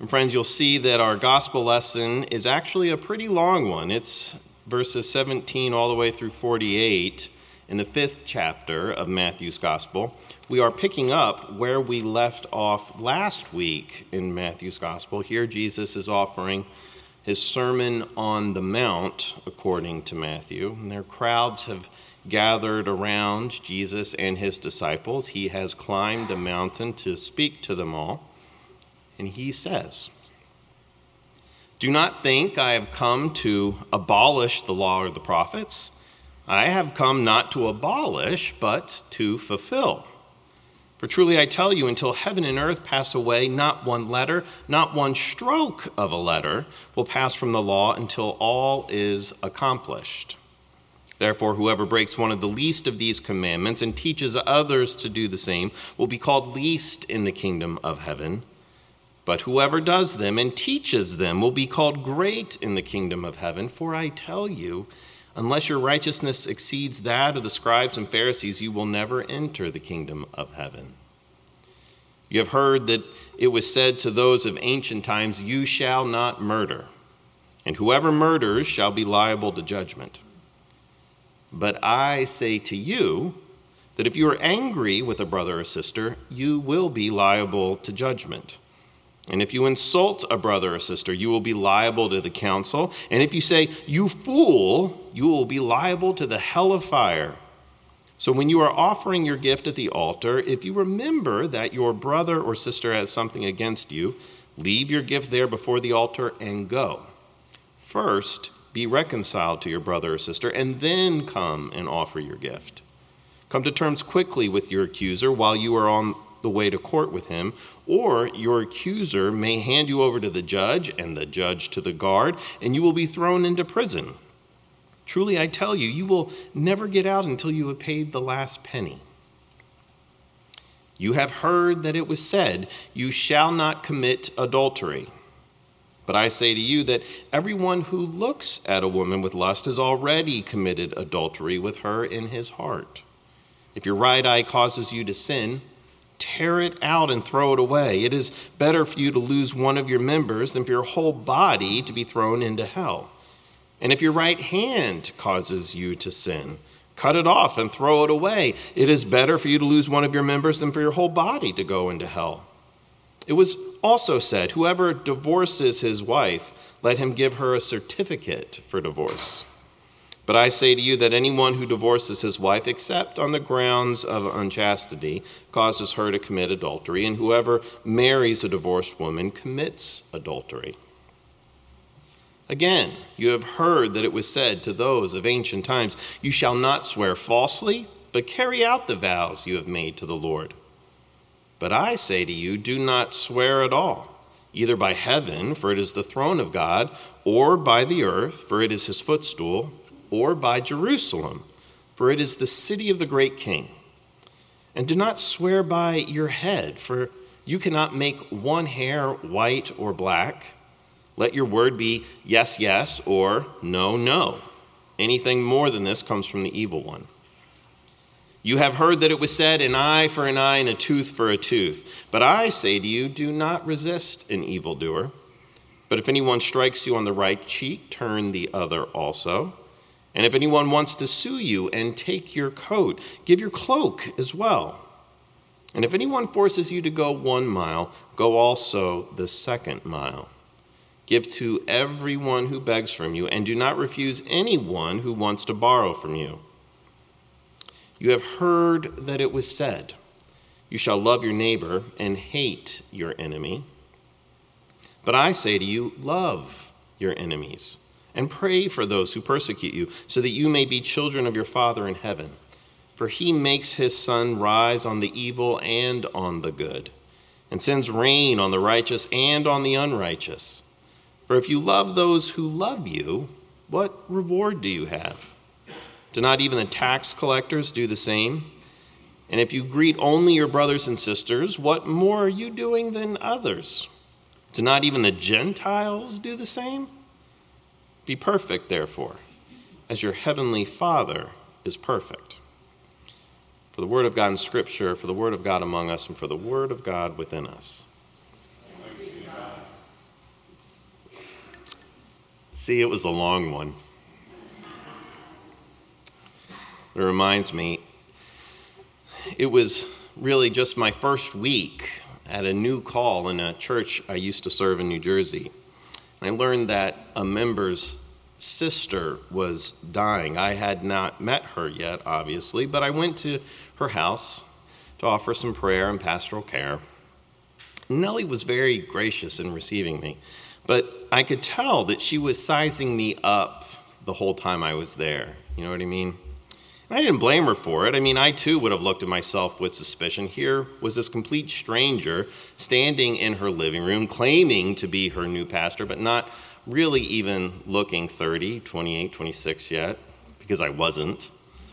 And friends, you'll see that our gospel lesson is actually a pretty long one. It's verses 17 all the way through 48 in the 5th chapter of Matthew's gospel. We are picking up where we left off last week in Matthew's gospel. Here Jesus is offering his Sermon on the Mount, according to Matthew. And their crowds have gathered around Jesus and his disciples. He has climbed a mountain to speak to them all. And he says, "Do not think I have come to abolish the law or the prophets. I have come not to abolish, but to fulfill. For truly I tell you, until heaven and earth pass away, not one letter, not one stroke of a letter will pass from the law until all is accomplished. Therefore, whoever breaks one of the least of these commandments and teaches others to do the same will be called least in the kingdom of heaven. But whoever does them and teaches them will be called great in the kingdom of heaven. For I tell you, unless your righteousness exceeds that of the scribes and Pharisees, you will never enter the kingdom of heaven. You have heard that it was said to those of ancient times, 'You shall not murder, and whoever murders shall be liable to judgment.' But I say to you that if you are angry with a brother or sister, you will be liable to judgment. And if you insult a brother or sister, you will be liable to the council. And if you say, 'You fool,' you will be liable to the hell of fire. So when you are offering your gift at the altar, if you remember that your brother or sister has something against you, leave your gift there before the altar and go. First, be reconciled to your brother or sister, and then come and offer your gift. Come to terms quickly with your accuser while you are on the way to court with him, or your accuser may hand you over to the judge, and the judge to the guard, and you will be thrown into prison. Truly, I tell you, you will never get out until you have paid the last penny. You have heard that it was said, 'You shall not commit adultery.' But I say to you that everyone who looks at a woman with lust has already committed adultery with her in his heart. If your right eye causes you to sin, tear it out and throw it away. It is better for you to lose one of your members than for your whole body to be thrown into hell. And if your right hand causes you to sin, cut it off and throw it away. It is better for you to lose one of your members than for your whole body to go into hell. It was also said, 'Whoever divorces his wife, let him give her a certificate for divorce.' But I say to you that anyone who divorces his wife, except on the grounds of unchastity, causes her to commit adultery, and whoever marries a divorced woman commits adultery. Again, you have heard that it was said to those of ancient times, 'You shall not swear falsely, but carry out the vows you have made to the Lord.' But I say to you, do not swear at all, either by heaven, for it is the throne of God, or by the earth, for it is his footstool, or by Jerusalem, for it is the city of the great king. And do not swear by your head, for you cannot make one hair white or black. Let your word be yes, yes, or no, no. Anything more than this comes from the evil one. You have heard that it was said, 'An eye for an eye and a tooth for a tooth.' But I say to you, do not resist an evildoer. But if anyone strikes you on the right cheek, turn the other also. And if anyone wants to sue you and take your coat, give your cloak as well. And if anyone forces you to go 1 mile, go also the 2nd mile. Give to everyone who begs from you, and do not refuse anyone who wants to borrow from you. You have heard that it was said, 'You shall love your neighbor and hate your enemy.' But I say to you, love your enemies and pray for those who persecute you, so that you may be children of your Father in heaven. For he makes his sun rise on the evil and on the good, and sends rain on the righteous and on the unrighteous. For if you love those who love you, what reward do you have? Do not even the tax collectors do the same? And if you greet only your brothers and sisters, what more are you doing than others? Do not even the Gentiles do the same? Be perfect, therefore, as your heavenly Father is perfect. For the word of God in Scripture, for the word of God among us, and for the word of God within us. See, it was a long one. It reminds me, it was really just my first week at a new call in a church I used to serve in New Jersey. I learned that a member's sister was dying. I had not met her yet, obviously, but I went to her house to offer some prayer and pastoral care. Nellie was very gracious in receiving me, but I could tell that she was sizing me up the whole time I was there. You know what I mean? And I didn't blame her for it. I mean, I too would have looked at myself with suspicion. Here was this complete stranger standing in her living room, claiming to be her new pastor, but not really even looking 30, 28, 26 yet, because I wasn't.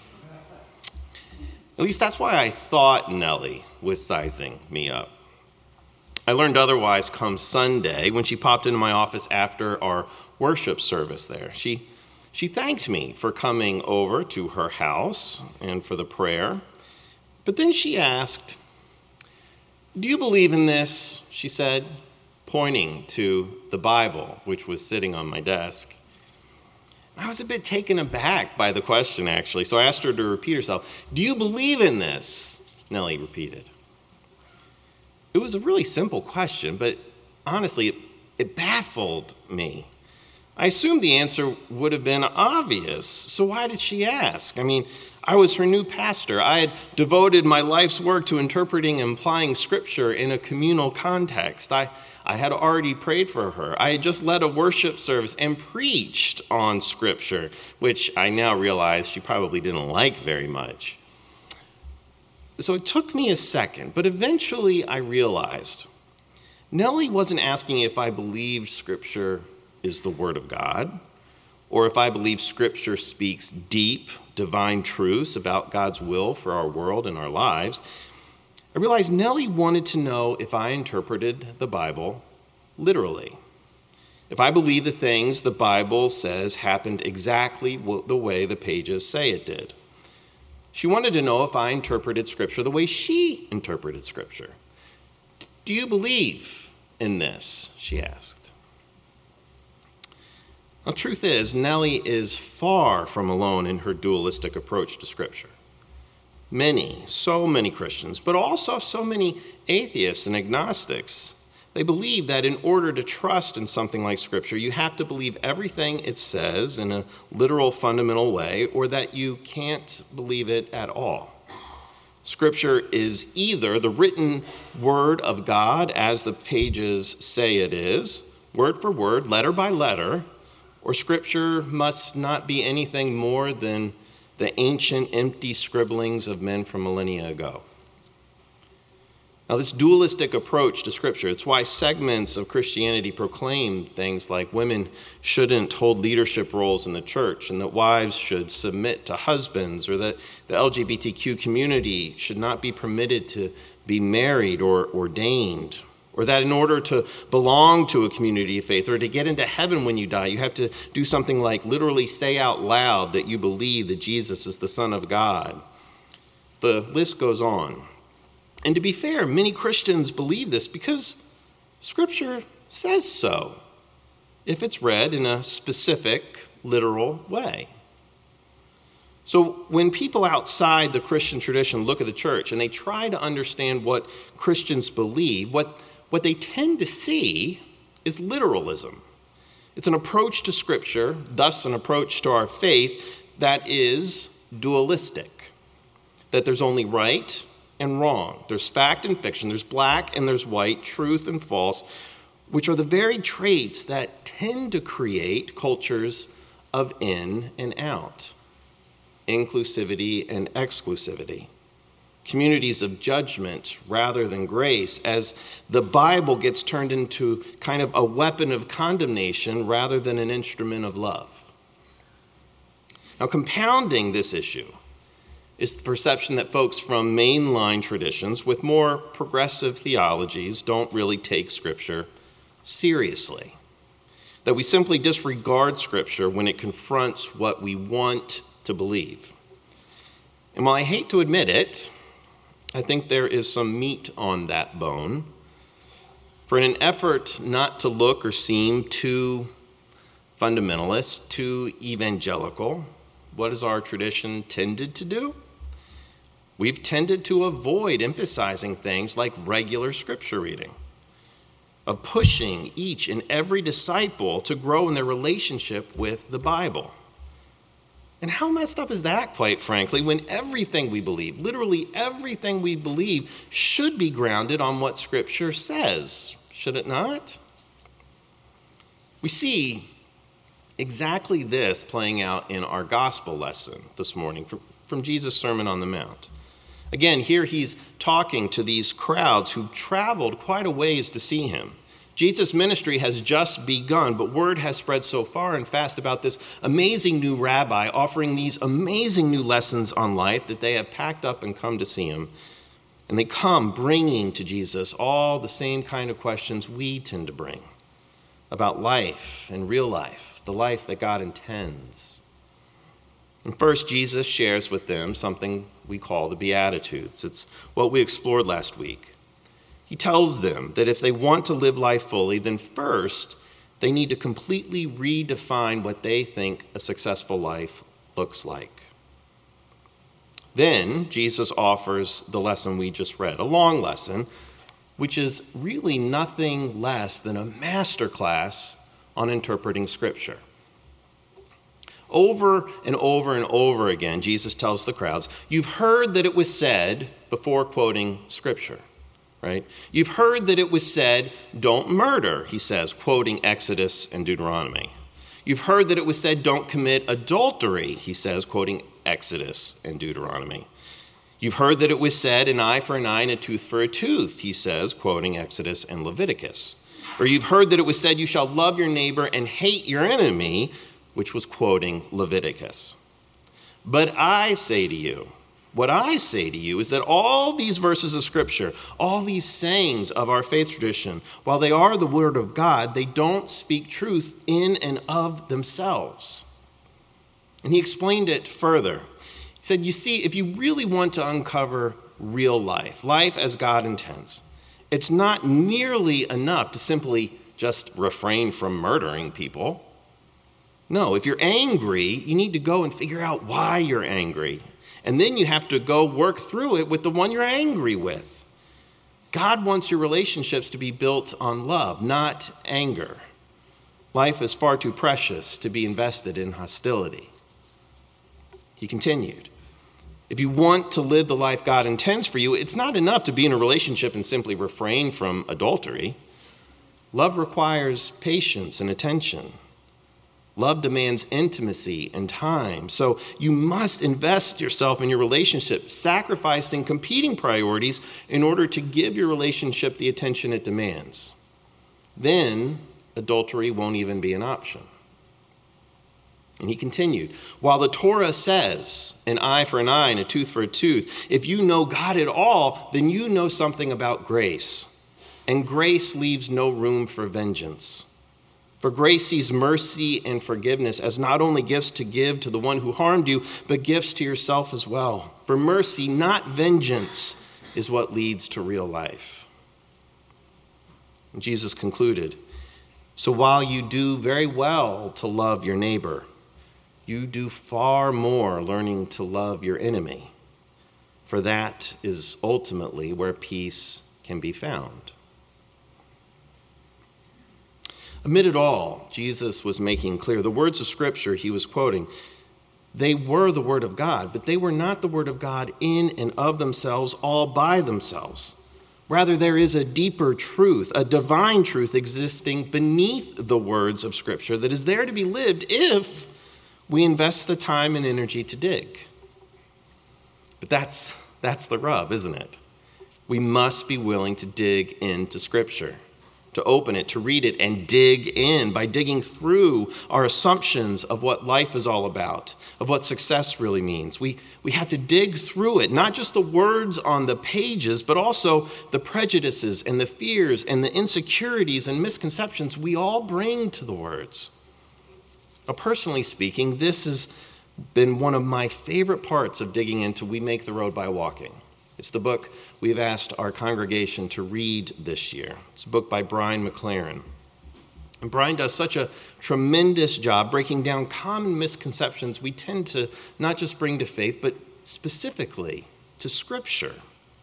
At least that's why I thought Nellie was sizing me up. I learned otherwise come Sunday when she popped into my office after our worship service there. She thanked me for coming over to her house and for the prayer. But then she asked, "Do you believe in this?" she said, pointing to the Bible, which was sitting on my desk. I was a bit taken aback by the question, actually, so I asked her to repeat herself. "Do you believe in this?" Nellie repeated. It was a really simple question, but honestly, it baffled me. I assumed the answer would have been obvious, so why did she ask? I mean, I was her new pastor. I had devoted my life's work to interpreting and applying Scripture in a communal context. I had already prayed for her. I had just led a worship service and preached on Scripture, which I now realize she probably didn't like very much. So it took me a second, but eventually I realized Nellie wasn't asking if I believed Scripture is the Word of God, or if I believe Scripture speaks deep, divine truths about God's will for our world and our lives. I realized Nellie wanted to know if I interpreted the Bible literally. If I believe the things the Bible says happened exactly the way the pages say it did. She wanted to know if I interpreted Scripture the way she interpreted Scripture. "Do you believe in this?" she asked. The truth is, Nellie is far from alone in her dualistic approach to Scripture. So many Christians, but also so many atheists and agnostics, they believe that in order to trust in something like Scripture, you have to believe everything it says in a literal, fundamental way, or that you can't believe it at all. Scripture is either the written word of God, as the pages say it is, word for word, letter by letter, or Scripture must not be anything more than the ancient, empty scribblings of men from millennia ago. Now, this dualistic approach to Scripture, it's why segments of Christianity proclaim things like women shouldn't hold leadership roles in the church, and that wives should submit to husbands, or that the LGBTQ community should not be permitted to be married or ordained, or that in order to belong to a community of faith or to get into heaven when you die, you have to do something like literally say out loud that you believe that Jesus is the Son of God. The list goes on. And to be fair, many Christians believe this because Scripture says so, if it's read in a specific, literal way. So when people outside the Christian tradition look at the church and they try to understand what Christians believe, what they tend to see is literalism. It's an approach to Scripture, thus an approach to our faith, that is dualistic. That there's only right and wrong. There's fact and fiction. There's black and there's white, truth and false, which are the very traits that tend to create cultures of in and out, inclusivity and exclusivity, communities of judgment rather than grace, as the Bible gets turned into kind of a weapon of condemnation rather than an instrument of love. Now, compounding this issue is the perception that folks from mainline traditions with more progressive theologies don't really take Scripture seriously, that we simply disregard Scripture when it confronts what we want to believe. And while I hate to admit it, I think there is some meat on that bone. For in an effort not to look or seem too fundamentalist to evangelical, what has our tradition tended to do? We've tended to avoid emphasizing things like regular scripture reading, of pushing each and every disciple to grow in their relationship with the Bible. And how messed up is that, quite frankly, when everything we believe, literally everything we believe, should be grounded on what Scripture says, should it not? We see exactly this playing out in our gospel lesson this morning from Jesus' Sermon on the Mount. Again, here he's talking to these crowds who've traveled quite a ways to see him. Jesus' ministry has just begun, but word has spread so far and fast about this amazing new rabbi offering these amazing new lessons on life that they have packed up and come to see him. And they come bringing to Jesus all the same kind of questions we tend to bring about life and real life, the life that God intends. And first, Jesus shares with them something we call the Beatitudes. It's what we explored last week. He tells them that if they want to live life fully, then first, they need to completely redefine what they think a successful life looks like. Then, Jesus offers the lesson we just read, a long lesson, which is really nothing less than a masterclass on interpreting Scripture. Over and over and over again, Jesus tells the crowds, you've heard that it was said, before quoting Scripture, right? You've heard that it was said, don't murder, he says, quoting Exodus and Deuteronomy. You've heard that it was said, don't commit adultery, he says, quoting Exodus and Deuteronomy. You've heard that it was said, an eye for an eye and a tooth for a tooth, he says, quoting Exodus and Leviticus. Or you've heard that it was said, you shall love your neighbor and hate your enemy, which was quoting Leviticus. But I say to you, what I say to you is that all these verses of Scripture, all these sayings of our faith tradition, while they are the Word of God, they don't speak truth in and of themselves. And he explained it further. He said, you see, if you really want to uncover real life, life as God intends, it's not nearly enough to simply just refrain from murdering people. No, if you're angry, you need to go and figure out why you're angry. And then you have to go work through it with the one you're angry with. God wants your relationships to be built on love, not anger. Life is far too precious to be invested in hostility. He continued, if you want to live the life God intends for you, it's not enough to be in a relationship and simply refrain from adultery. Love requires patience and attention. Love demands intimacy and time. So you must invest yourself in your relationship, sacrificing competing priorities in order to give your relationship the attention it demands. Then adultery won't even be an option. And he continued, while the Torah says an eye for an eye and a tooth for a tooth, if you know God at all, then you know something about grace. And grace leaves no room for vengeance. For grace sees mercy and forgiveness as not only gifts to give to the one who harmed you, but gifts to yourself as well. For mercy, not vengeance, is what leads to real life. And Jesus concluded, so while you do very well to love your neighbor, you do far more learning to love your enemy, for that is ultimately where peace can be found. Amid it all, Jesus was making clear the words of Scripture he was quoting. They were the Word of God, but they were not the Word of God in and of themselves, all by themselves. Rather, there is a deeper truth, a divine truth existing beneath the words of Scripture that is there to be lived if we invest the time and energy to dig. But that's the rub, isn't it? We must be willing to dig into Scripture, to open it, to read it, and dig in by digging through our assumptions of what life is all about, of what success really means. We have to dig through it, not just the words on the pages, but also the prejudices and the fears and the insecurities and misconceptions we all bring to the words. Now, personally speaking, this has been one of my favorite parts of digging into We Make the Road by Walking. It's the book we've asked our congregation to read this year. It's a book by Brian McLaren. And Brian does such a tremendous job breaking down common misconceptions we tend to not just bring to faith, but specifically to Scripture.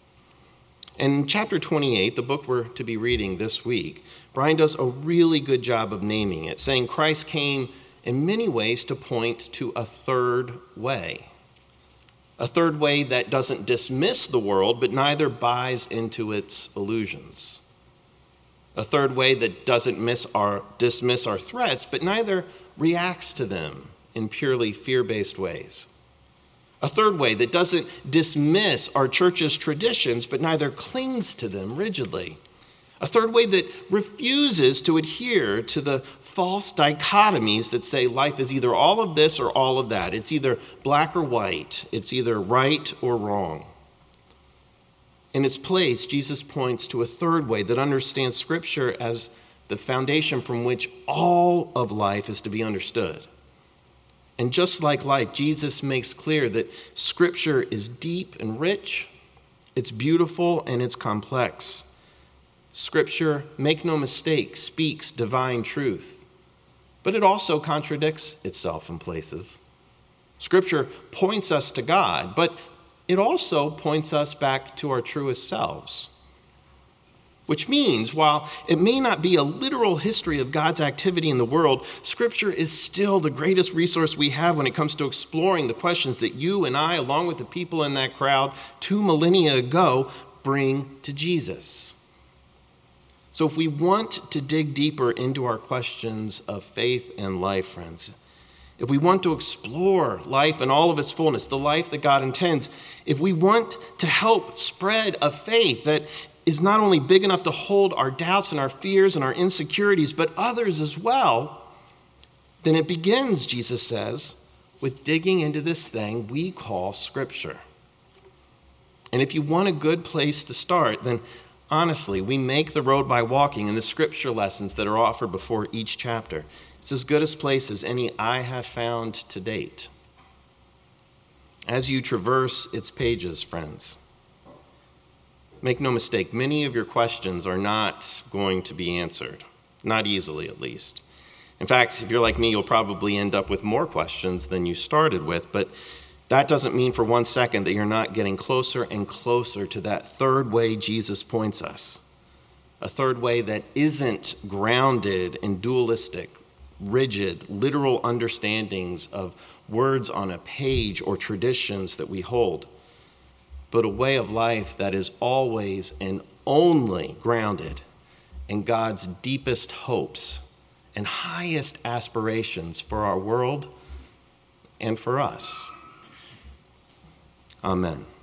In chapter 28, the book we're to be reading this week, Brian does a really good job of naming it, saying Christ came in many ways to point to a third way. A third way that doesn't dismiss the world, but neither buys into its illusions. A third way that doesn't dismiss our threats, but neither reacts to them in purely fear-based ways. A third way that doesn't dismiss our church's traditions, but neither clings to them rigidly. A third way that refuses to adhere to the false dichotomies that say life is either all of this or all of that. It's either black or white. It's either right or wrong. In its place, Jesus points to a third way that understands Scripture as the foundation from which all of life is to be understood. And just like life, Jesus makes clear that Scripture is deep and rich, it's beautiful, and it's complex. Scripture, make no mistake, speaks divine truth, but it also contradicts itself in places. Scripture points us to God, but it also points us back to our truest selves. Which means, while it may not be a literal history of God's activity in the world, Scripture is still the greatest resource we have when it comes to exploring the questions that you and I, along with the people in that crowd 2 millennia ago, bring to Jesus. So if we want to dig deeper into our questions of faith and life, friends, if we want to explore life in all of its fullness, the life that God intends, if we want to help spread a faith that is not only big enough to hold our doubts and our fears and our insecurities, but others as well, then it begins, Jesus says, with digging into this thing we call Scripture. And if you want a good place to start, then honestly, we make the road by walking, and the Scripture lessons that are offered before each chapter. It's as good a place as any I have found to date. As you traverse its pages, friends, make no mistake, many of your questions are not going to be answered, not easily at least. In fact, if you're like me, you'll probably end up with more questions than you started with, but that doesn't mean for 1 second that you're not getting closer and closer to that third way Jesus points us. A third way that isn't grounded in dualistic, rigid, literal understandings of words on a page or traditions that we hold, but a way of life that is always and only grounded in God's deepest hopes and highest aspirations for our world and for us. Amen.